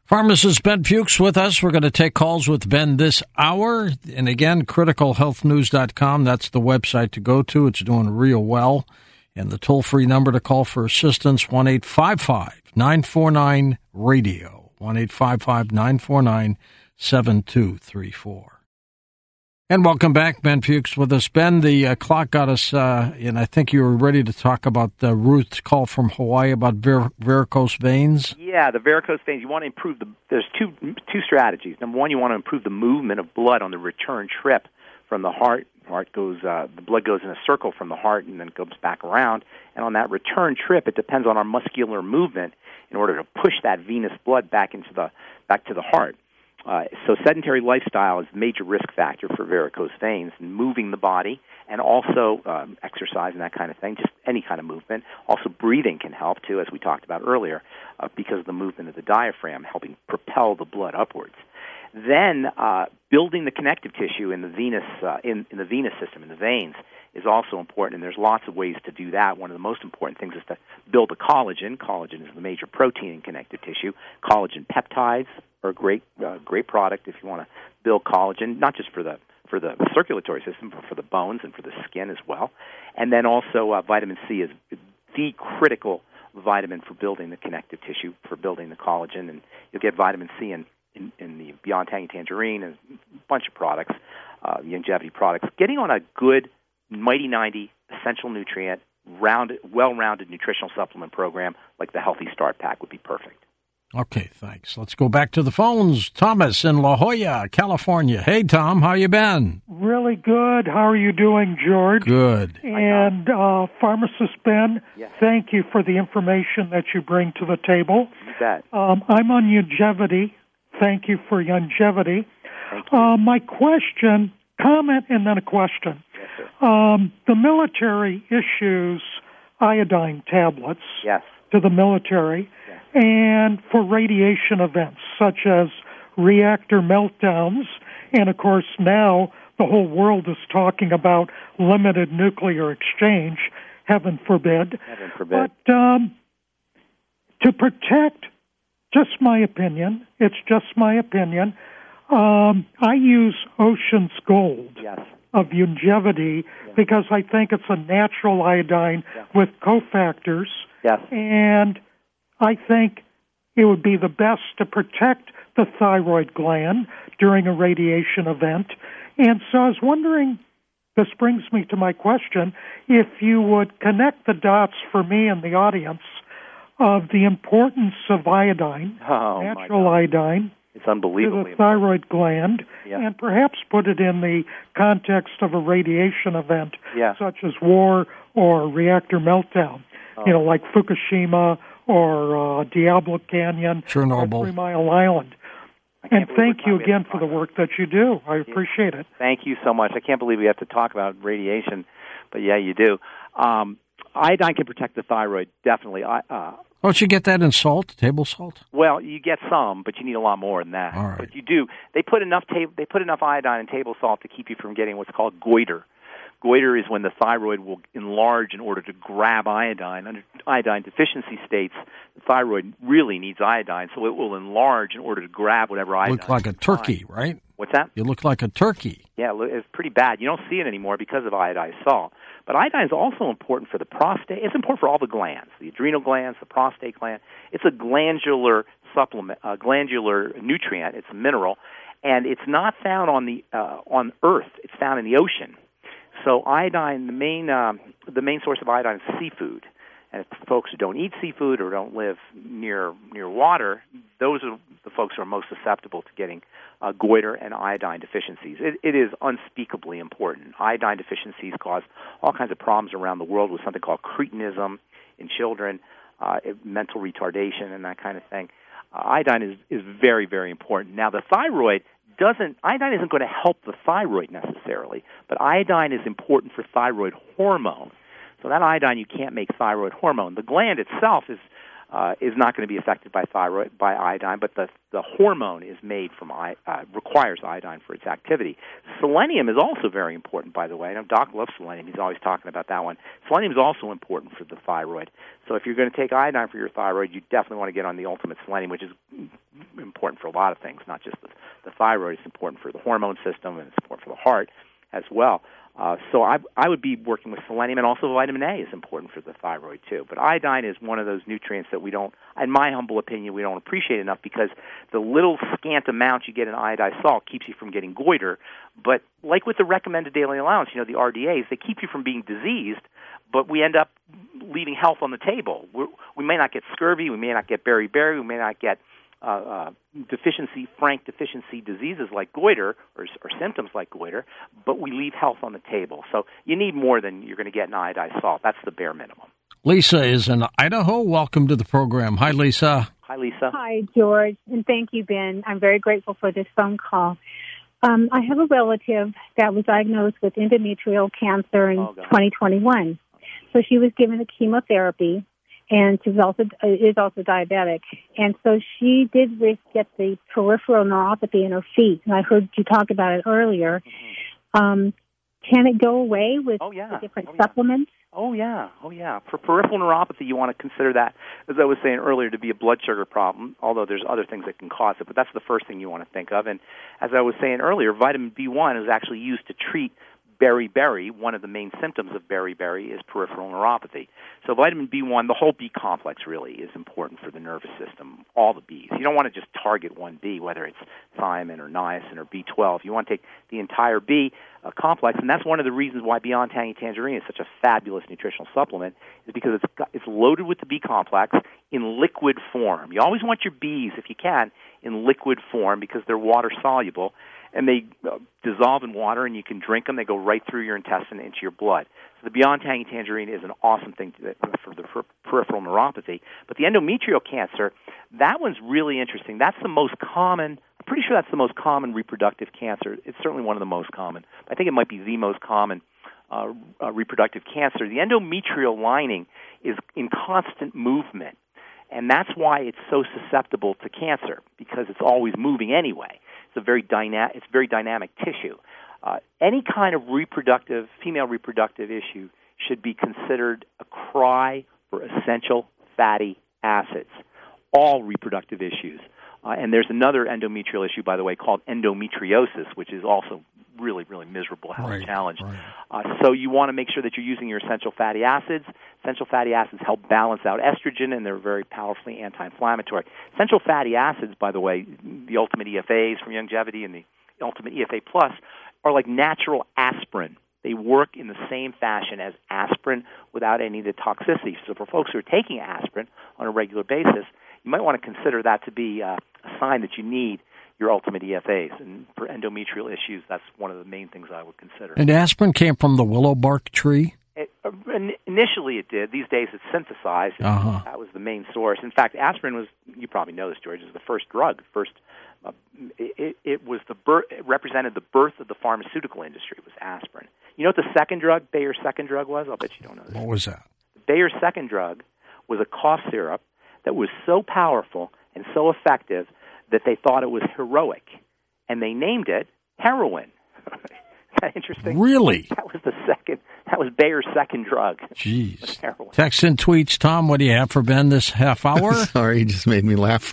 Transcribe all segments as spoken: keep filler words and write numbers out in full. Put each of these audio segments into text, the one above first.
Pharmacist Ben Fuchs with us. We're going to take calls with Ben this hour. And again, critical health news dot com. That's the website to go to. It's doing real well. And the toll-free number to call for assistance, one eight five five, nine four nine, radio, one eight five five, nine four nine, seven two three four. And welcome back, Ben Fuchs with us. Ben, the uh, clock got us, uh, and I think you were ready to talk about uh, Ruth's call from Hawaii about var- varicose veins. Yeah, the varicose veins. You want to improve the. There's two two strategies. Number one, you want to improve the movement of blood on the return trip from the heart. Heart goes, uh, the blood goes in a circle from the heart and then goes back around. And on that return trip, it depends on our muscular movement in order to push that venous blood back into the back to the heart. Uh, so sedentary lifestyle is a major risk factor for varicose veins, and moving the body and also um, exercise and that kind of thing, just any kind of movement. Also breathing can help, too, as we talked about earlier, uh, because of the movement of the diaphragm, helping propel the blood upwards. Then uh, building the connective tissue in the venous uh, in, in the venous system, in the veins, is also important, and there's lots of ways to do that. One of the most important things is to build the collagen. Collagen is the major protein in connective tissue. Collagen peptides are a great, uh, great product if you want to build collagen, not just for the for the circulatory system, but for the bones and for the skin as well. And then also uh, vitamin C is the critical vitamin for building the connective tissue, for building the collagen, and you'll get vitamin C in In, in the Beyond Tangy Tangerine and a bunch of products, uh, longevity products. Getting on a good Mighty ninety essential nutrient, rounded, well-rounded nutritional supplement program like the Healthy Start Pack would be perfect. Okay, thanks. Let's go back to the phones. Thomas in La Jolla, California. Hey, Tom, how you been? Really good. How are you doing, George? Good. And uh, Pharmacist Ben, yes. Thank you for the information that you bring to the table. You bet. Um, I'm on longevity. Thank you for longevity. Thank you. Uh, my question, comment, and then a question. Yes, sir. Um, the military issues iodine tablets Yes. to the military, Yes. and for radiation events such as reactor meltdowns, and of course now the whole world is talking about limited nuclear exchange, heaven forbid. Heaven forbid. But um, to protect, just my opinion, it's just my opinion, um, I use Ocean's Gold Yes. of longevity Yes. because I think it's a natural iodine Yes. with cofactors. Yes. And I think it would be the best to protect the thyroid gland during a radiation event. And so I was wondering, this brings me to my question, if you would connect the dots for me and the audience of the importance of iodine, Oh, natural my God. iodine, It's to unbelievable. the thyroid gland, Yeah. and perhaps put it in the context of a radiation event, Yeah. such as war or reactor meltdown, Oh. you know, like Fukushima or uh, Diablo Canyon Chernobyl. or Three Mile Island. I can't And believe thank we're you talking again about for the this. work that you do. I appreciate it. Thank you so much. I can't believe we have to talk about radiation, but yeah, you do. Um, iodine can protect the thyroid, definitely. I, uh, Don't you get that in salt, table salt? well, you get some, but you need a lot more than that. All right. But you do. They put enough ta- they put enough iodine in table salt to keep you from getting what's called goiter. Goiter is when the thyroid will enlarge in order to grab iodine. Under iodine deficiency states, the thyroid really needs iodine, so it will enlarge in order to grab whatever iodine. Look like a it can turkey, find. right? What's that? You look like a turkey. Yeah, it's pretty bad. You don't see it anymore because of iodized salt. But iodine is also important for the prostate. It's important for all the glands, the adrenal glands, the prostate gland. It's a glandular supplement, a glandular nutrient. It's a mineral, and it's not found on the uh, on Earth. It's found in the ocean. So iodine, the main um, the main source of iodine is seafood. And for folks who don't eat seafood or don't live near near water, those are the folks who are most susceptible to getting uh, goiter and iodine deficiencies. It, it is unspeakably important. Iodine deficiencies cause all kinds of problems around the world with something called cretinism in children, uh, mental retardation, and that kind of thing. Uh, iodine is, is very, very important. Now, the thyroid doesn't, iodine isn't going to help the thyroid necessarily, but iodine is important for thyroid hormone. So that iodine, you can't make thyroid hormone. The gland itself is uh, is not going to be affected by thyroid by iodine, but the the hormone is made from uh, requires iodine for its activity. Selenium is also very important, by the way. I know Doc loves selenium; he's always talking about that one. Selenium is also important for the thyroid. So if you're going to take iodine for your thyroid, you definitely want to get on the Ultimate Selenium, which is important for a lot of things, not just the, the thyroid. It's important for the hormone system, and it's important for the heart as well. Uh, so I, I would be working with selenium, and also vitamin A is important for the thyroid too. But iodine is one of those nutrients that we don't, in my humble opinion, we don't appreciate enough, because the little scant amount you get in iodized salt keeps you from getting goiter. But like with the recommended daily allowance, you know, the R D As, they keep you from being diseased, but we end up leaving health on the table. We're, we may not get scurvy, we may not get beriberi, we may not get uh, uh, deficiency, frank deficiency diseases like goiter or, or symptoms like goiter, but we leave health on the table. So you need more than you're going to get in iodized salt. That's the bare minimum. Lisa is in Idaho. Welcome to the program. Hi, Lisa. Hi, Lisa. Hi, George, and thank you, Ben. I'm very grateful for this phone call. Um, I have a relative that was diagnosed with endometrial cancer in oh, twenty twenty-one. So she was given the chemotherapy, and she was also uh, is also diabetic. And so she did risk get the peripheral neuropathy in her feet. And I heard you talk about it earlier. Mm-hmm. Um, can it go away with oh, yeah. the different oh, supplements? Yeah. Oh, yeah. Oh, yeah. For peripheral neuropathy, you want to consider that, as I was saying earlier, to be a blood sugar problem, although there's other things that can cause it. But that's the first thing you want to think of. And as I was saying earlier, vitamin B one is actually used to treat beriberi. One of the main symptoms of beriberi is peripheral neuropathy. So vitamin B one, the whole B complex really is important for the nervous system, all the Bs. You don't want to just target one B, whether it's thiamine or niacin or B twelve. You want to take the entire B uh, complex, and that's one of the reasons why Beyond Tangy Tangerine is such a fabulous nutritional supplement, is because it's got, it's loaded with the B complex in liquid form. You always want your Bs, if you can, in liquid form, because they're water soluble, and they uh, dissolve in water, and you can drink them. They go right through your intestine into your blood. So the Beyond Tangy Tangerine is an awesome thing to, for the for peripheral neuropathy. But the endometrial cancer, that one's really interesting. That's the most common, I'm pretty sure that's the most common reproductive cancer. It's certainly one of the most common. I think it might be the most common uh, uh, reproductive cancer. The endometrial lining is in constant movement, and that's why it's so susceptible to cancer, because it's always moving anyway. It's a very dyna- It's very dynamic tissue. Uh, any kind of reproductive, female reproductive issue should be considered a cry for essential fatty acids. All reproductive issues. Uh, and there's another endometrial issue, by the way, called endometriosis, which is also really, really miserable health right, challenge. Right. Uh, so you want to make sure that you're using your essential fatty acids. Essential fatty acids help balance out estrogen, and they're very powerfully anti-inflammatory. Essential fatty acids, by the way, the Ultimate E F As from Youngevity and the Ultimate E F A Plus, are like natural aspirin. They work in the same fashion as aspirin without any of the toxicity. So for folks who are taking aspirin on a regular basis, you might want to consider that to be uh, a sign that you need your Ultimate E F As. And for endometrial issues, that's one of the main things I would consider. And aspirin came from the willow bark tree? It, uh, initially it did. These days it's synthesized. Uh-huh. That was the main source. In fact, aspirin was, you probably know this, George, is the first drug. First, uh, it, it was the birth, it represented the birth of the pharmaceutical industry, was aspirin. You know what the second drug, Bayer's second drug was? I'll bet you don't know this. What was that? Bayer's second drug was a cough syrup that was so powerful and so effective that they thought it was heroic, and they named it heroin. Isn't that interesting? Really? That was the second. That was Bayer's second drug. Jeez. Heroin. Text and tweets. Tom, what do you have for Ben this half hour? Sorry, you just made me laugh.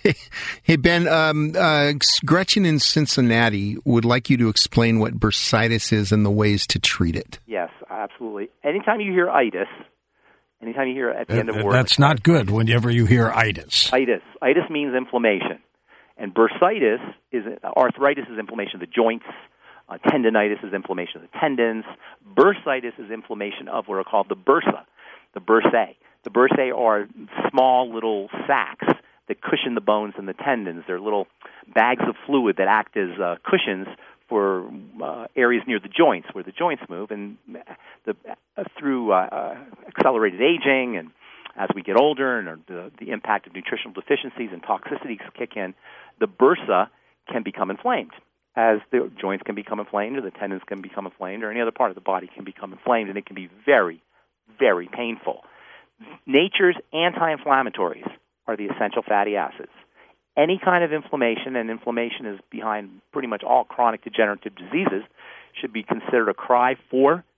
Hey, Ben, um, uh, Gretchen in Cincinnati would like you to explain what bursitis is and the ways to treat it. Yes, absolutely. Anytime you hear itis, anytime you hear at the end of a word. That's not good whenever you hear itis. Itis. Itis means inflammation. And bursitis is, arthritis is inflammation of the joints. Uh, tendinitis is inflammation of the tendons. Bursitis is inflammation of what are called the bursa, the bursae. The bursae are small little sacs that cushion the bones and the tendons. They're little bags of fluid that act as uh, cushions for uh, areas near the joints where the joints move. And the, uh, through uh, uh, accelerated aging and as we get older and the, the impact of nutritional deficiencies and toxicities kick in, the bursa can become inflamed. As the joints can become inflamed or the tendons can become inflamed or any other part of the body can become inflamed, and it can be very, very painful. Nature's anti-inflammatories are the essential fatty acids. Any kind of inflammation, and inflammation is behind pretty much all chronic degenerative diseases, should be considered a cry for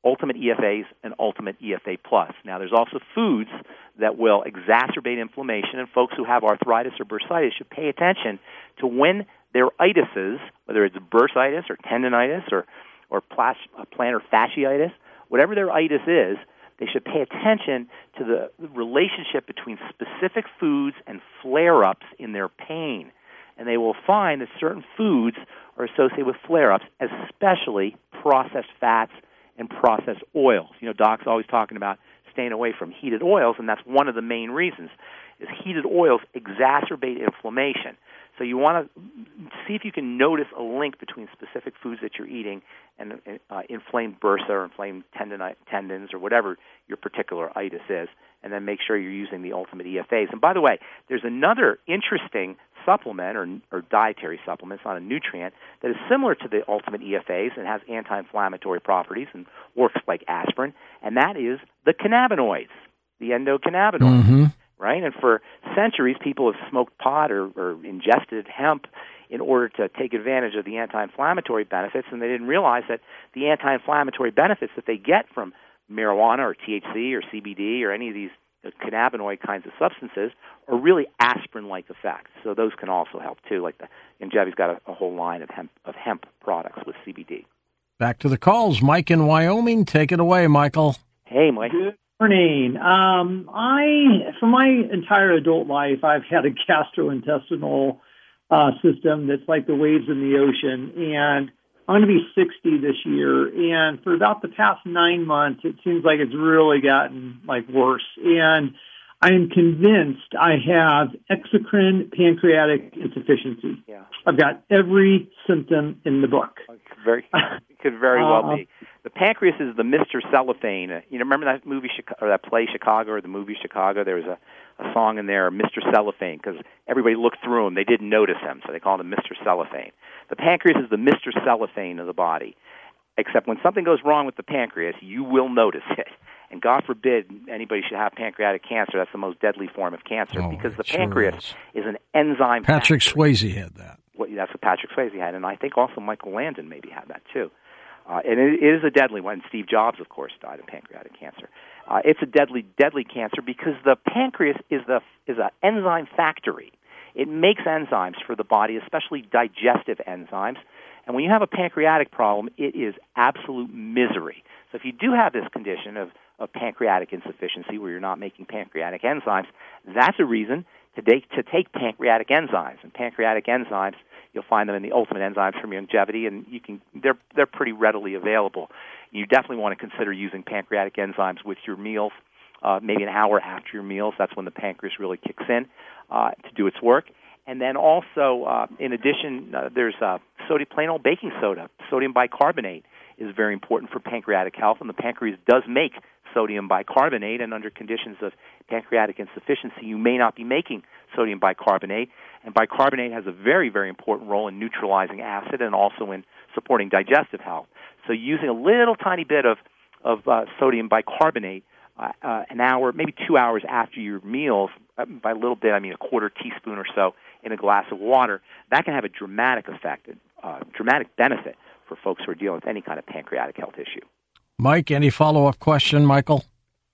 Ultimate E F As and Ultimate E F A Plus. Now, there's also foods that will exacerbate inflammation, and folks who have arthritis or bursitis should pay attention to when their itises, whether it's bursitis or tendonitis or, or plas- plantar fasciitis, whatever their itis is, they should pay attention to the relationship between specific foods and flare-ups in their pain. And they will find that certain foods are associated with flare-ups, especially processed fats and processed oils. You know, Doc's always talking about staying away from heated oils, and that's one of the main reasons, is heated oils exacerbate inflammation. So you want to see if you can notice a link between specific foods that you're eating and uh, inflamed bursa or inflamed tendoni- tendons or whatever your particular itis is, and then make sure you're using the Ultimate E F As. And by the way, there's another interesting supplement or, or dietary supplement, it's not a nutrient, that is similar to the Ultimate E F As and has anti-inflammatory properties and works like aspirin, and that is the cannabinoids, the endocannabinoids. Mm-hmm. Right? And for centuries, people have smoked pot or, or ingested hemp in order to take advantage of the anti-inflammatory benefits, and they didn't realize that the anti-inflammatory benefits that they get from marijuana or T H C or C B D or any of these cannabinoid kinds of substances are really aspirin-like effects. So those can also help, too. Like the Youngevity's got a, a whole line of hemp, of hemp products with C B D. Back to the calls. Mike in Wyoming. Take it away, Michael. Hey, Mike. Good morning. Um, I, for my entire adult life, I've had a gastrointestinal uh, system that's like the waves in the ocean, and I'm going to be sixty this year, and for about the past nine months, it seems like it's really gotten, like, worse, and I am convinced I have exocrine pancreatic insufficiency. Yeah. I've got every symptom in the book. Very, it could very well uh, be. The pancreas is the Mister Cellophane. You know, remember that movie or that play Chicago or the movie Chicago? There was a, a song in there, Mister Cellophane, because everybody looked through him. They didn't notice him, so they called him Mister Cellophane. The pancreas is the Mister Cellophane of the body, except when something goes wrong with the pancreas, you will notice it. And God forbid anybody should have pancreatic cancer. That's the most deadly form of cancer, oh, because the sure pancreas is. is an enzyme Patrick factory. Swayze had that. Well, that's what Patrick Swayze had, and I think also Michael Landon maybe had that too. Uh, and it is a deadly one. Steve Jobs, of course, died of pancreatic cancer. Uh, it's a deadly, deadly cancer because the pancreas is the is an enzyme factory. It makes enzymes for the body, especially digestive enzymes. And when you have a pancreatic problem, it is absolute misery. So if you do have this condition of, of pancreatic insufficiency where you're not making pancreatic enzymes, that's a reason to take, to take pancreatic enzymes. And pancreatic enzymes, you'll find them in the Ultimate Enzymes from Youngevity, and you can they're they're pretty readily available. You definitely want to consider using pancreatic enzymes with your meals, uh, maybe an hour after your meals. That's when the pancreas really kicks in uh, to do its work. And then also, uh, in addition, uh, there's uh, sodium, plain old baking soda. Sodium bicarbonate is very important for pancreatic health, and the pancreas does make sodium bicarbonate, and under conditions of pancreatic insufficiency, you may not be making sodium bicarbonate. And bicarbonate has a very, very important role in neutralizing acid and also in supporting digestive health. So using a little tiny bit of, of uh, sodium bicarbonate uh, uh, an hour, maybe two hours after your meals, uh, by a little bit, I mean a quarter teaspoon or so in a glass of water, that can have a dramatic effect, uh, dramatic benefit for folks who are dealing with any kind of pancreatic health issue. Mike, any follow-up question, Michael?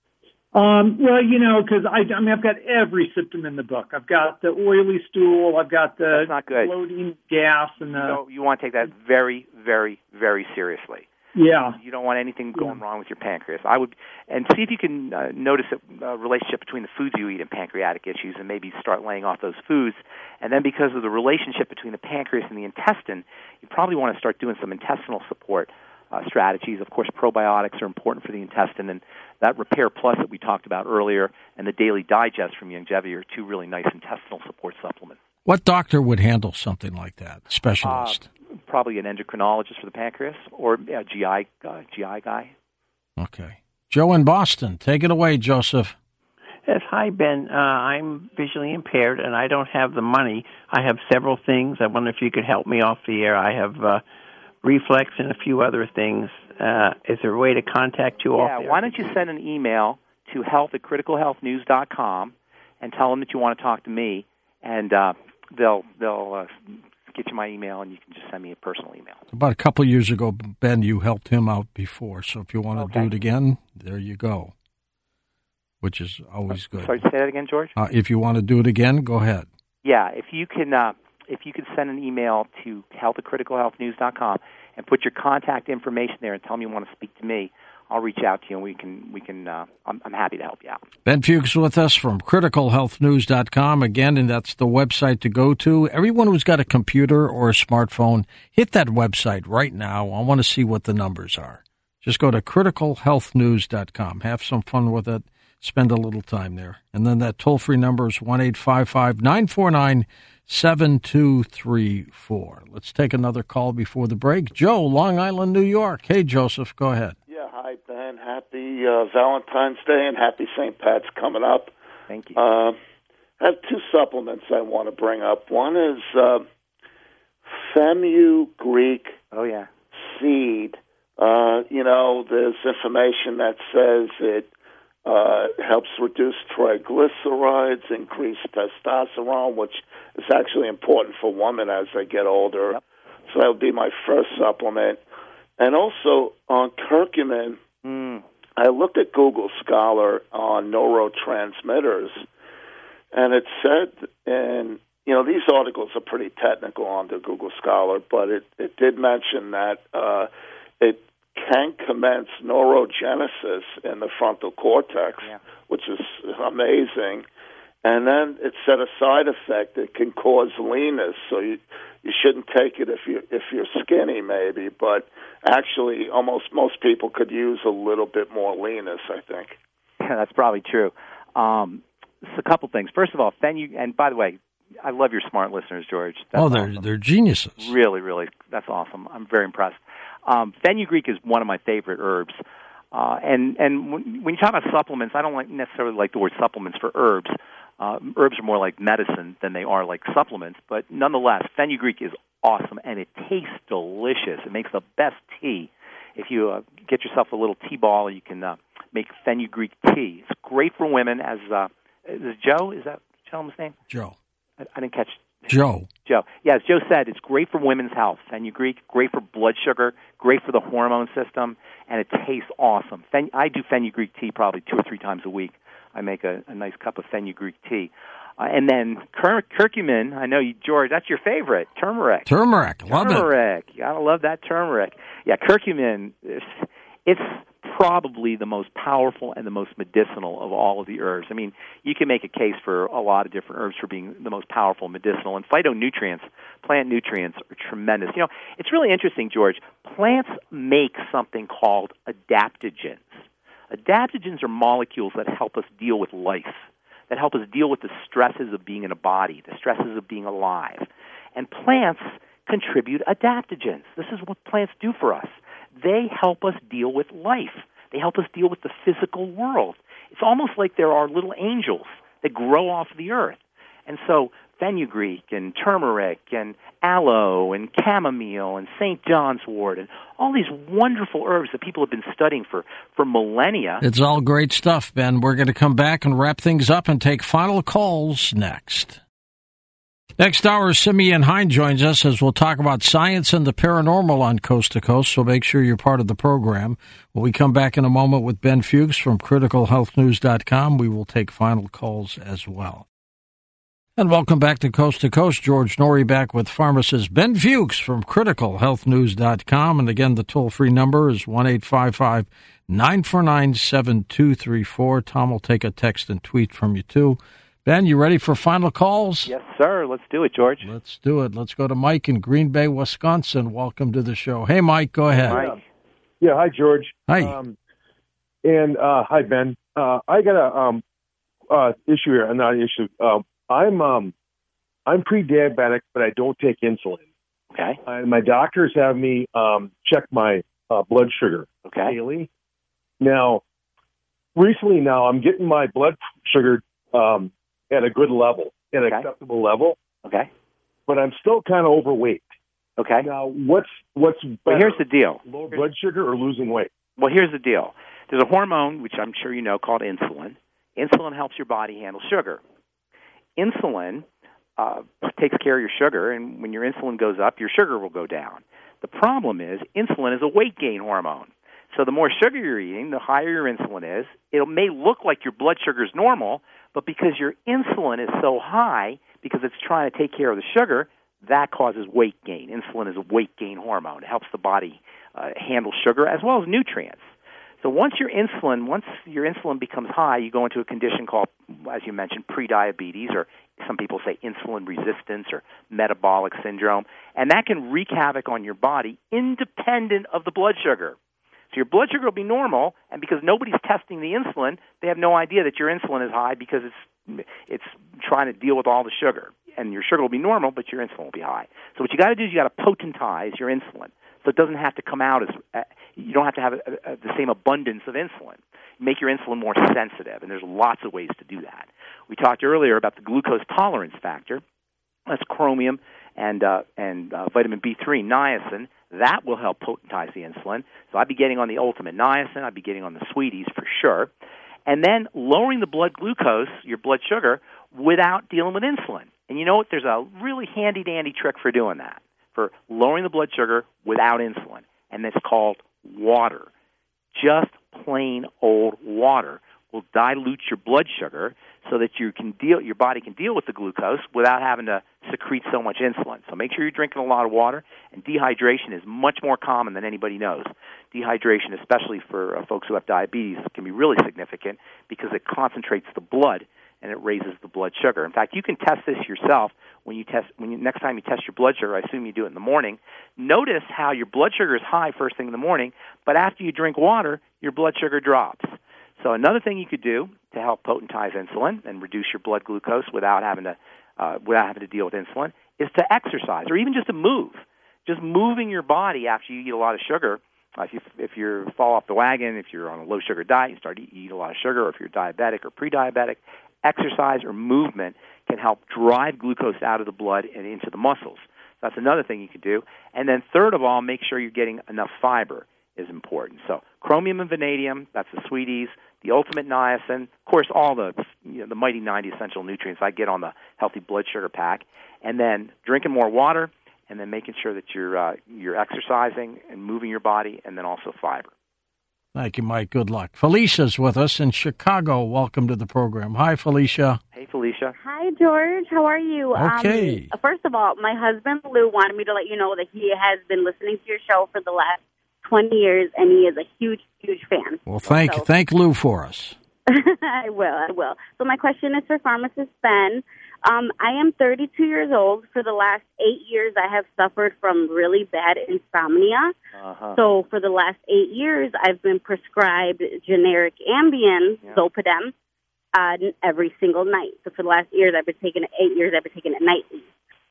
Um, well, you know, because I, I mean, I've got every symptom in the book. I've got the oily stool. I've got the That's not good. bloating gas, and the. So you want to take that very, very, very seriously. Yeah. You don't want anything going yeah. wrong with your pancreas. I would, and see if you can uh, notice a uh, relationship between the foods you eat and pancreatic issues, and maybe start laying off those foods. And then, because of the relationship between the pancreas and the intestine, you probably want to start doing some intestinal support uh, strategies. Of course, probiotics are important for the intestine, and that Repair Plus that we talked about earlier, and the Daily Digest from Youngevity are two really nice intestinal support supplements. What doctor would handle something like that? Specialist? Uh, probably an endocrinologist for the pancreas, or a G I uh, G I guy. Okay. Joe in Boston. Take it away, Joseph. Yes, hi, Ben. Uh, I'm visually impaired, and I don't have the money. I have several things. I wonder if you could help me off the air. I have uh, reflex and a few other things. Uh, is there a way to contact you yeah, off the air? Yeah, why don't you send an email to health at critical health news dot com and tell them that you want to talk to me, and uh, they'll they'll uh, get you my email, and you can just send me a personal email. About a couple of years ago, Ben, you helped him out before. So if you want to Okay. do it again, there you go, which is always good. Sorry, say that again, George? Uh, if you want to do it again, go ahead. Yeah, if you can, uh, if you could send an email to health at critical health news dot com and put your contact information there and tell me you want to speak to me, I'll reach out to you and we can we can. Uh, I'm, I'm happy to help you out. Ben Fuchs with us from critical health news dot com again, and that's the website to go to. Everyone who's got a computer or a smartphone, hit that website right now. I want to see what the numbers are. Just go to critical health news dot com. Have some fun with it. Spend a little time there. And then that toll-free number is one eight five five, nine four nine, seven two three four. Let's take another call before the break. Joe, Long Island, New York. Hey, Joseph, go ahead. Yeah, hi, Ben. Happy uh, Valentine's Day and happy Saint Pat's coming up. Thank you. Uh, I have two supplements I want to bring up. One is uh, Fenugreek Oh, yeah. seed. Uh, you know, there's information that says it uh, helps reduce triglycerides, increase testosterone, which is actually important for women as they get older. Yep. So that would be my first supplement. And also on curcumin, Mm. I looked at Google Scholar on neurotransmitters, and it said, and you know, these articles are pretty technical on the Google Scholar, but it, it did mention that uh, it can commence neurogenesis in the frontal cortex, Yeah. which is amazing. And then it said a side effect, it can cause leanness, so you you shouldn't take it if you if you're skinny maybe, but actually almost most people could use a little bit more leanness, I think. Yeah, that's probably true. Um, so a couple things. First of all, Fenu, and by the way, I love your smart listeners, George. That's oh, they're awesome. they're geniuses. Really, really, that's awesome. I'm very impressed. Um, fenugreek is one of my favorite herbs. Uh, and and when, when you talk about supplements, I don't like necessarily like the word supplements for herbs. Uh, herbs are more like medicine than they are like supplements. But nonetheless, fenugreek is awesome, and it tastes delicious. It makes the best tea. If you uh, get yourself a little tea ball, you can uh, make fenugreek tea. It's great for women. As uh, is it Joe? Is that the gentleman's name? Joe. I, I didn't catch. Joe. Joe. Yeah, as Joe said, it's great for women's health. Fenugreek, great for blood sugar, great for the hormone system, and it tastes awesome. Fen- I do fenugreek tea probably two or three times a week. I make a, a nice cup of fenugreek tea. Uh, and then cur- curcumin, I know, you, George, that's your favorite, turmeric. Turmeric, love it. Turmeric, you gotta love that turmeric. Yeah, curcumin, it's, it's probably the most powerful and the most medicinal of all of the herbs. I mean, you can make a case for a lot of different herbs for being the most powerful medicinal. And phytonutrients, plant nutrients, are tremendous. You know, it's really interesting, George. Plants make something called adaptogens. Adaptogens are molecules that help us deal with life, that help us deal with the stresses of being in a body, the stresses of being alive. And plants contribute adaptogens. This is what plants do for us. They help us deal with life. They help us deal with the physical world. It's almost like there are little angels that grow off the earth. And so fenugreek and turmeric and aloe and chamomile and Saint John's wort and all these wonderful herbs that people have been studying for, for millennia. It's all great stuff, Ben. We're going to come back and wrap things up and take final calls next. Next hour, Simeon Hein joins us as we'll talk about science and the paranormal on Coast to Coast, so make sure you're part of the program. When we come back in a moment with Ben Fuchs from critical health news dot com, we will take final calls as well. And welcome back to Coast to Coast. George Norrie back with pharmacist Ben Fuchs from critical health news dot com. And again, the toll-free number is one eight five five, nine four nine, seven two three four. Tom will take a text and tweet from you, too. Ben, you ready for final calls? Yes, sir. Let's do it, George. Let's do it. Let's go to Mike in Green Bay, Wisconsin. Welcome to the show. Hey, Mike, go ahead. Mike. Yeah, hi, George. Hi. Um, and uh, hi, Ben. Uh, I got a um, uh, issue here, not an issue. Um, I'm um, I'm pre-diabetic, but I don't take insulin. Okay. And my doctors have me um, check my uh, blood sugar Okay. daily. Now, recently, now I'm getting my blood sugar um, at a good level, at an Okay. acceptable level, Okay. but I'm still kind of overweight. Okay. Now, what's what's better, Well, here's the deal. low blood sugar or losing weight? Well, here's the deal. There's a hormone, which I'm sure you know, called insulin. Insulin helps your body handle sugar. Insulin uh, takes care of your sugar, and when your insulin goes up, your sugar will go down. The problem is insulin is a weight gain hormone. So the more sugar you're eating, the higher your insulin is. It may look like your blood sugar is normal, but because your insulin is so high, because it's trying to take care of the sugar, that causes weight gain. Insulin is a weight gain hormone. It helps the body uh, handle sugar as well as nutrients. So once your insulin, once your insulin becomes high, you go into a condition called, as you mentioned, prediabetes, or some people say insulin resistance or metabolic syndrome, and that can wreak havoc on your body independent of the blood sugar. So your blood sugar will be normal, and because nobody's testing the insulin, they have no idea that your insulin is high because it's it's trying to deal with all the sugar. And your sugar will be normal, but your insulin will be high. So what you got to do is you got to potentize your insulin, so it doesn't have to come out as uh, you don't have to have a, a, the same abundance of insulin. Make your insulin more sensitive, and there's lots of ways to do that. We talked earlier about the glucose tolerance factor. That's chromium and uh, and uh, vitamin B three, niacin. That will help potentize the insulin. So I'd be getting on the Ultimate Niacin. I'd be getting on the Sweeties for sure. And then lowering the blood glucose, your blood sugar, without dealing with insulin. And you know what? There's a really handy-dandy trick for doing that, for lowering the blood sugar without insulin, and it's called water. Just plain old water will dilute your blood sugar so that you can deal, your body can deal with the glucose without having to secrete so much insulin. So make sure you're drinking a lot of water, and dehydration is much more common than anybody knows. Dehydration, especially for uh, folks who have diabetes, can be really significant because it concentrates the blood and it raises the blood sugar. In fact, you can test this yourself when you test when you, next time you test your blood sugar. I assume you do it in the morning. Notice how your blood sugar is high first thing in the morning, but after you drink water, your blood sugar drops. So another thing you could do to help potentize insulin and reduce your blood glucose without having to uh, without having to deal with insulin is to exercise, or even just to move. Just moving your body after you eat a lot of sugar. Uh, if you if you fall off the wagon, if you're on a low sugar diet, you start to eat a lot of sugar, or if you're diabetic or pre-diabetic, exercise or movement can help drive glucose out of the blood and into the muscles. That's another thing you can do. And then third of all, make sure you're getting enough fiber is important. So chromium and vanadium, that's the Sweeties, the Ultimate Niacin, of course all the you know, the Mighty ninety essential nutrients I get on the Healthy Blood Sugar Pack, and then drinking more water, and then making sure that you're uh, you're exercising and moving your body, and then also fiber. Thank you, Mike. Good luck. Felicia's with us in Chicago. Welcome to the program. Hi, Felicia. Hey, Felicia. Hi, George. How are you? Okay. Um, first of all, my husband, Lou, wanted me to let you know that he has been listening to your show for the last twenty years, and he is a huge, huge fan. Well, thank so. thank Lou for us. I will, I will. So my question is for Pharmacist Ben. Um, I am thirty-two years old. For the last eight years, I have suffered from really bad insomnia. Uh-huh. So for the last eight years, I've been prescribed generic Ambien, yeah. Zolpidem, uh, every single night. So for the last years, I've been taking it, eight years, I've been taking it nightly.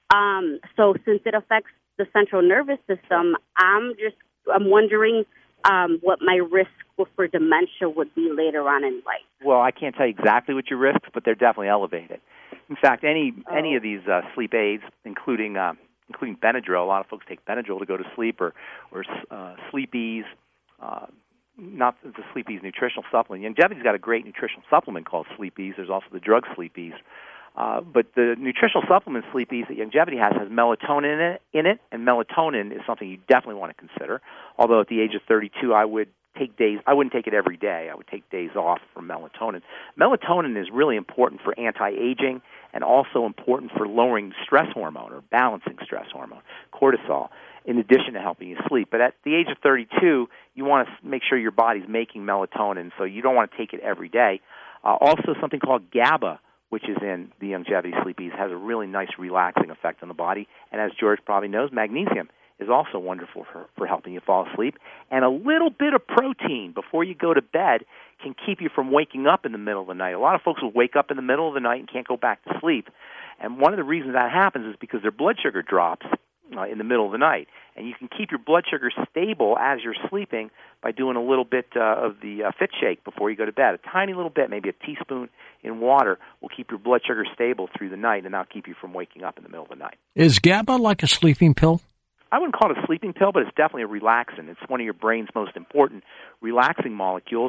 Um, so since it affects the central nervous system, I'm just I'm wondering um, what my risk for dementia would be later on in life. Well, I can't tell you exactly what your risks, but they're definitely elevated. In fact, any oh. any of these uh, sleep aids, including uh, including Benadryl, a lot of folks take Benadryl to go to sleep, or or uh, Sleepies, uh, not the Sleepies nutritional supplement. Youngevity's got a great nutritional supplement called Sleepies. There's also the drug Sleepies. Uh, but the nutritional supplement Sleepies that Youngevity has has melatonin in it, in it, and melatonin is something you definitely want to consider. Although at the age of thirty-two, I would take days. I wouldn't take it every day. I would take days off from melatonin. Melatonin is really important for anti-aging and also important for lowering stress hormone or balancing stress hormone, cortisol, in addition to helping you sleep. But at the age of thirty-two, you want to make sure your body's making melatonin, so you don't want to take it every day. Uh, also, something called GABA, which is in the Youngevity Sleepies, has a really nice relaxing effect on the body. And as George probably knows, magnesium is also wonderful for, for helping you fall asleep. And a little bit of protein before you go to bed can keep you from waking up in the middle of the night. A lot of folks will wake up in the middle of the night and can't go back to sleep. And one of the reasons that happens is because their blood sugar drops uh, in the middle of the night. And you can keep your blood sugar stable as you're sleeping by doing a little bit uh, of the uh, Fit Shake before you go to bed. A tiny little bit, maybe a teaspoon in water, will keep your blood sugar stable through the night and not keep you from waking up in the middle of the night. Is GABA like a sleeping pill? I wouldn't call it a sleeping pill, but it's definitely a relaxant. It's one of your brain's most important relaxing molecules.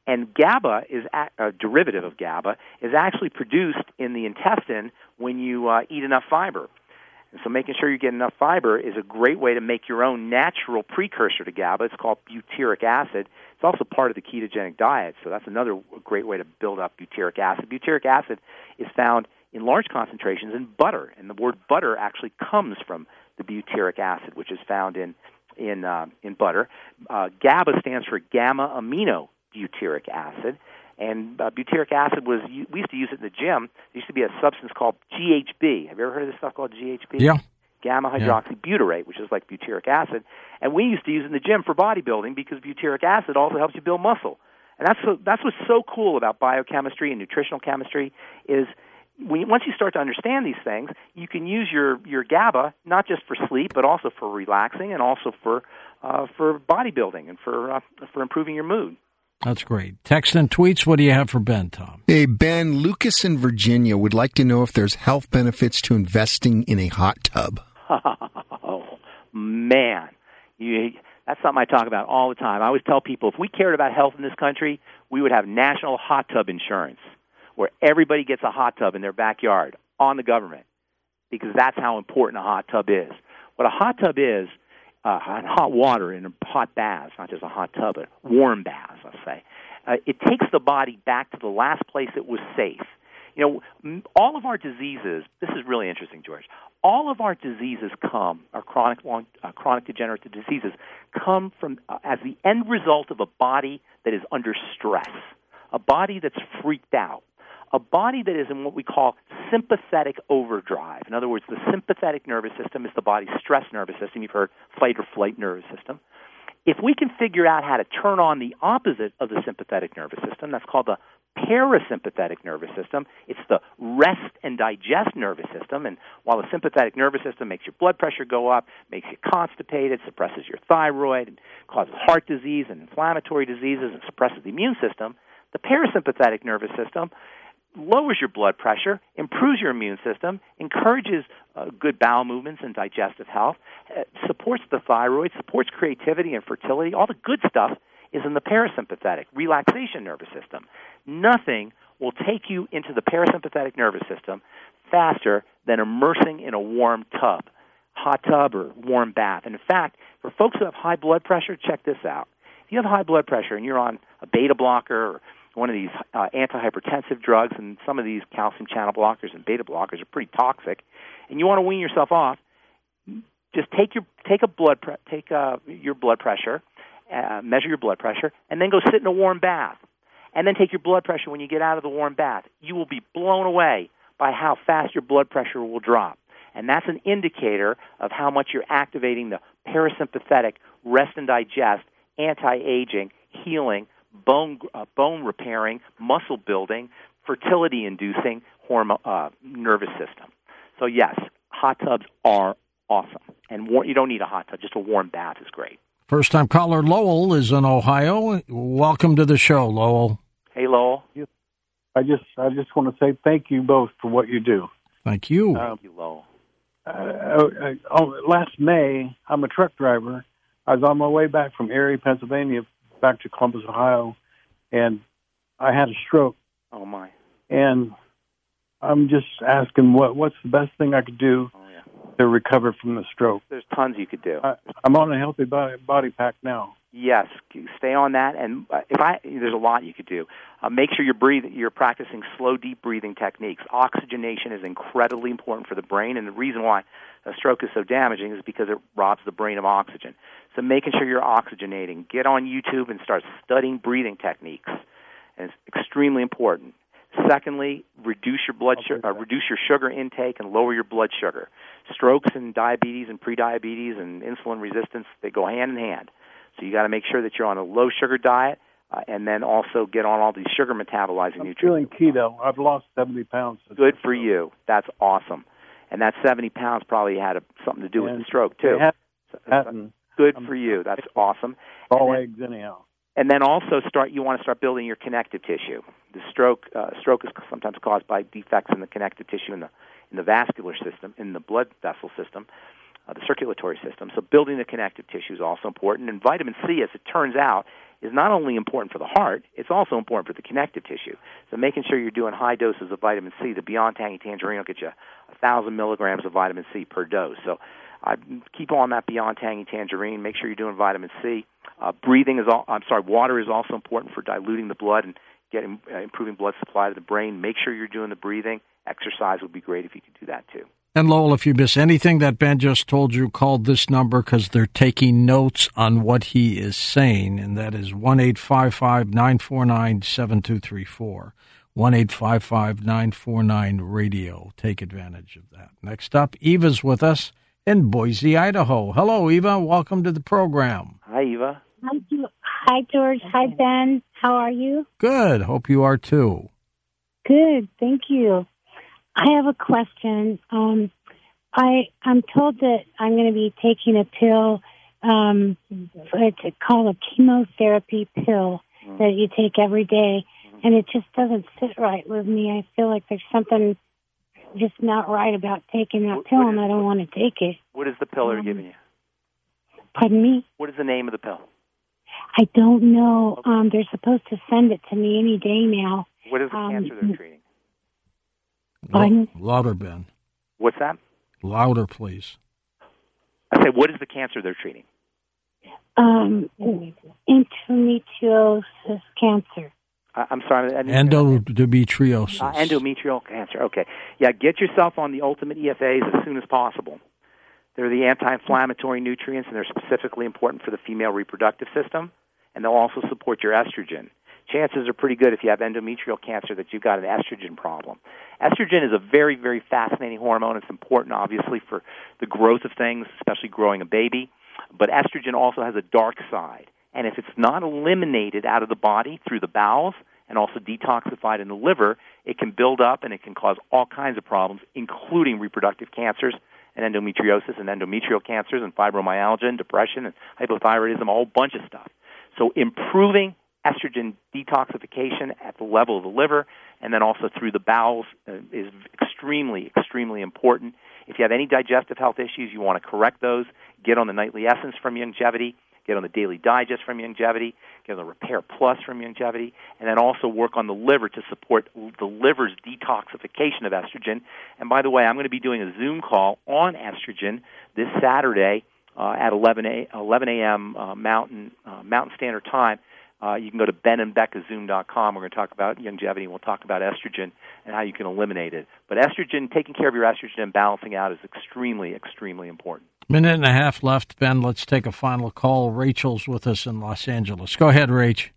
And GABA is a, a derivative of GABA is actually produced in the intestine when you uh, eat enough fiber. And so making sure you get enough fiber is a great way to make your own natural precursor to GABA. It's called butyric acid. It's also part of the ketogenic diet, so that's another great way to build up butyric acid. Butyric acid is found in large concentrations in butter, and the word butter actually comes from the butyric acid, which is found in in uh, in butter. Uh, GABA stands for gamma amino butyric acid, and uh, butyric acid was, we used to use it in the gym. There used to be a substance called G H B. Have you ever heard of this stuff called G H B? Yeah. Gamma hydroxybutyrate, which is like butyric acid. And we used to use it in the gym for bodybuilding because butyric acid also helps you build muscle. And that's what, that's what's so cool about biochemistry and nutritional chemistry is when, once you start to understand these things, you can use your, your GABA not just for sleep, but also for relaxing and also for uh, for bodybuilding and for uh, for improving your mood. That's great. Text and tweets, what do you have for Ben, Tom? Hey, Ben, Lucas in Virginia would like to know if there's health benefits to investing in a hot tub. Oh, man. You, that's something I talk about all the time. I always tell people if we cared about health in this country, we would have national hot tub insurance where everybody gets a hot tub in their backyard on the government because that's how important a hot tub is. What a hot tub is, Uh, hot water in a hot bath, not just a hot tub, but warm baths, let's say. Uh, it takes the body back to the last place it was safe. You know, m- all of our diseases, this is really interesting, George, all of our diseases come, our chronic long, uh, chronic degenerative diseases, come from uh, as the end result of a body that is under stress, a body that's freaked out, a body that is in what we call sympathetic overdrive. In other words, the sympathetic nervous system is the body's stress nervous system. You've heard fight or flight nervous system. If we can figure out how to turn on the opposite of the sympathetic nervous system, that's called the parasympathetic nervous system. It's the rest and digest nervous system. And while the sympathetic nervous system makes your blood pressure go up, makes you constipated, suppresses your thyroid, and causes heart disease and inflammatory diseases, and suppresses the immune system, the parasympathetic nervous system lowers your blood pressure, improves your immune system, encourages uh, good bowel movements and digestive health, uh, supports the thyroid, supports creativity and fertility. All the good stuff is in the parasympathetic, relaxation nervous system. Nothing will take you into the parasympathetic nervous system faster than immersing in a warm tub, hot tub or warm bath. And in fact, for folks who have high blood pressure, check this out. If you have high blood pressure and you're on a beta blocker or one of these uh, antihypertensive drugs, and some of these calcium channel blockers and beta blockers are pretty toxic, and you want to wean yourself off, just take your take a blood pre- take uh, your blood pressure, uh, measure your blood pressure, and then go sit in a warm bath, and then take your blood pressure when you get out of the warm bath. You will be blown away by how fast your blood pressure will drop, and that's an indicator of how much you're activating the parasympathetic rest and digest, anti-aging, healing, bone uh, bone repairing, muscle building, fertility inducing hormone uh, nervous system. So yes, hot tubs are awesome, and war- you don't need a hot tub; just a warm bath is great. First time caller Lowell is in Ohio. Welcome to the show, Lowell. Hey, Lowell. I just I just want to say thank you both for what you do. Thank you. Um, thank you, Lowell. Uh, uh, oh, last May, I'm a truck driver. I was on my way back from Erie, Pennsylvania, back to Columbus, Ohio, and I had a stroke. Oh, my. And I'm just asking what what's the best thing I could do oh, yeah. to recover from the stroke. There's tons you could do. I, I'm on a healthy body, body pack now. Yes, stay on that, and if I there's a lot you could do. Uh, make sure you're breathing, you're practicing slow, deep breathing techniques. Oxygenation is incredibly important for the brain, and the reason why a stroke is so damaging is because it robs the brain of oxygen. So making sure you're oxygenating. Get on YouTube and start studying breathing techniques, and it's extremely important. Secondly, reduce your blood su- uh, reduce your sugar intake and lower your blood sugar. Strokes and diabetes and prediabetes and insulin resistance, they go hand in hand. So you got to make sure that you're on a low sugar diet, uh, and then also get on all these sugar metabolizing I'm nutrients. feeling keto. I've lost seventy pounds. Good for you. That's awesome. And that seventy pounds probably had a, something to do with the stroke too. So, good for you. That's awesome. All then, eggs anyhow. And then also start. You want to start building your connective tissue. The stroke uh, stroke is sometimes caused by defects in the connective tissue in the in the vascular system, in the blood vessel system. Uh, the circulatory system. So building the connective tissue is also important. And vitamin C, as it turns out, is not only important for the heart, it's also important for the connective tissue. So making sure you're doing high doses of vitamin C. The Beyond Tangy Tangerine will get you one thousand milligrams of vitamin C per dose. So uh, keep on that Beyond Tangy Tangerine. Make sure you're doing vitamin C. Uh, breathing is all, I'm sorry, water is also important for diluting the blood and getting uh, improving blood supply to the brain. Make sure you're doing the breathing. Exercise would be great if you could do that too. And Lowell, if you miss anything that Ben just told you, call this number because they're taking notes on what he is saying, and that is one eight five five, nine four nine, seven two three four. one eight five five, nine four nine, radio. Take advantage of that. Next up, Eva's with us in Boise, Idaho. Hello, Eva. Welcome to the program. Hi, Eva. Hi, George. Hi, George. Hi, Ben. How are you? Good. Hope you are too. Good. Thank you. I have a question. Um, I, I'm told that I'm going to be taking a pill. Um, it's called a chemotherapy pill mm. that you take every day, mm. and it just doesn't sit right with me. I feel like there's something just not right about taking that what, pill, what and is, I don't want to take it. What is the pill they're um, giving you? Pardon me? What is the name of the pill? I don't know. Okay. Um, they're supposed to send it to me any day now. What is the um, cancer they're treating? Pardon? Louder, Ben. What's that? Louder, please. I said, what is the cancer they're treating? Um, endometriosis cancer. Uh, I'm sorry. I Endometriosis. Uh, endometrial cancer. Okay. Yeah, get yourself on the Ultimate E F As as soon as possible. They're the anti-inflammatory nutrients, and they're specifically important for the female reproductive system, and they'll also support your estrogen. Chances are pretty good if you have endometrial cancer that you've got an estrogen problem. Estrogen is a very, very fascinating hormone. It's important, obviously, for the growth of things, especially growing a baby. But estrogen also has a dark side. And if it's not eliminated out of the body through the bowels and also detoxified in the liver, it can build up and it can cause all kinds of problems, including reproductive cancers and endometriosis and endometrial cancers and fibromyalgia and depression and hypothyroidism, a whole bunch of stuff. So improving estrogen detoxification at the level of the liver and then also through the bowels uh, is extremely, extremely important. If you have any digestive health issues, you want to correct those, get on the Nightly Essence from Youngevity, get on the Daily Digest from Youngevity, get on the Repair Plus from Youngevity, and then also work on the liver to support the liver's detoxification of estrogen. And by the way, I'm going to be doing a Zoom call on estrogen this Saturday uh, at eleven a.m. Uh, Mountain uh, Mountain Standard Time. Uh, you can go to ben and becca zoom dot com. We're going to talk about Youngevity, and we'll talk about estrogen and how you can eliminate it. But estrogen, taking care of your estrogen and balancing out is extremely, extremely important. Minute and a half left, Ben. Let's take a final call. Rachel's with us in Los Angeles. Go ahead, Rach.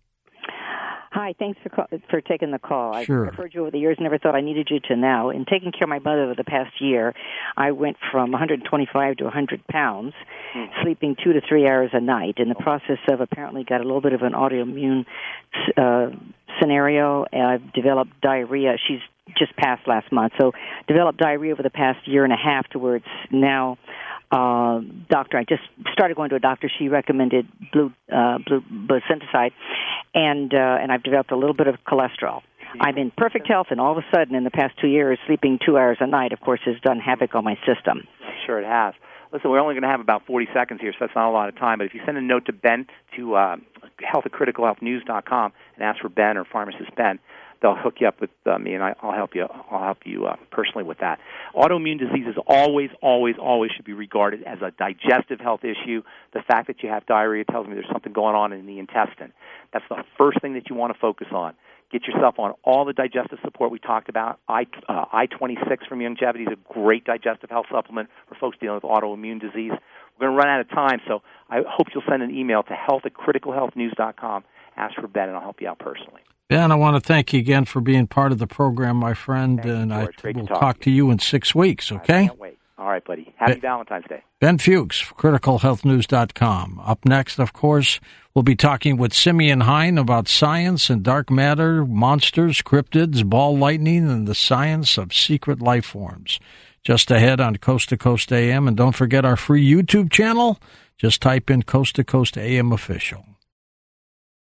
Hi, thanks for call, for taking the call. Sure. I've heard you over the years, never thought I needed you to now. In taking care of my mother over the past year, I went from one hundred twenty-five to one hundred pounds, mm. sleeping two to three hours a night. In the process of apparently got a little bit of an autoimmune uh, scenario. I've developed diarrhea. She's just passed last month, so developed diarrhea over the past year and a half to where it's now... Uh, doctor, I just started going to a doctor. She recommended blue, uh, blue, Blucenticide, and uh, and I've developed a little bit of cholesterol. I'm in perfect health, and all of a sudden, in the past two years, sleeping two hours a night, of course, has done havoc on my system. Sure, it has. Listen, we're only going to have about forty seconds here, so that's not a lot of time. But if you send a note to Ben to uh, health at critical health news dot com and ask for Ben or pharmacist Ben, they'll hook you up with uh, me, and I, I'll help you. I'll help you uh, personally with that. Autoimmune diseases always, always, always should be regarded as a digestive health issue. The fact that you have diarrhea tells me there's something going on in the intestine. That's the first thing that you want to focus on. Get yourself on all the digestive support we talked about. I, uh, I twenty-six from Youngevity is a great digestive health supplement for folks dealing with autoimmune disease. We're going to run out of time, so I hope you'll send an email to health at critical health news dot com. Ask for Ben, and I'll help you out personally. Ben, I want to thank you again for being part of the program, my friend, Thank and you, I George. will to talk, talk to you in six weeks, okay? I can't wait. All right, buddy. Happy Ben, Valentine's Day. Ben Fuchs, critical health news dot com. Up next, of course, we'll be talking with Simeon Hein about science and dark matter, monsters, cryptids, ball lightning, and the science of secret life forms. Just ahead on Coast to Coast A M, and don't forget our free YouTube channel. Just type in Coast to Coast A M Official.